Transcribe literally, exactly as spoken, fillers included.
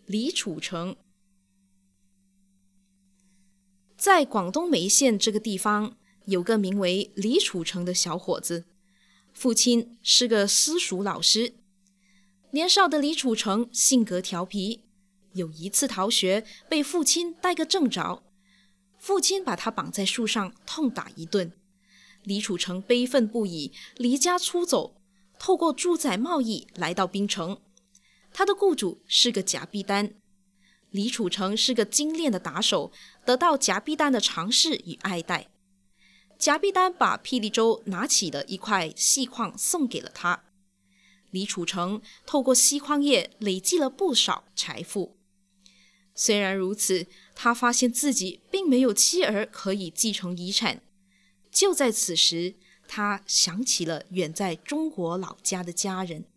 李楚成。在广东梅县这个地方，有个名为李楚成的小伙子，父亲是个私塾老师。年少的李楚成性格调皮，有一次逃学被父亲带个正着，父亲把他绑在树上痛打一顿。李楚成悲愤不已，离家出走，透过猪仔贸易来到槟城。他的雇主是个假币丹，李楚成是个精炼的打手，得到假币丹的赏识与爱戴。假币丹把霹雳州拿起的一块细矿送给了他，李楚成透过锡矿业累积了不少财富。虽然如此，他发现自己并没有妻儿可以继承遗产。就在此时，他想起了远在中国老家的家人。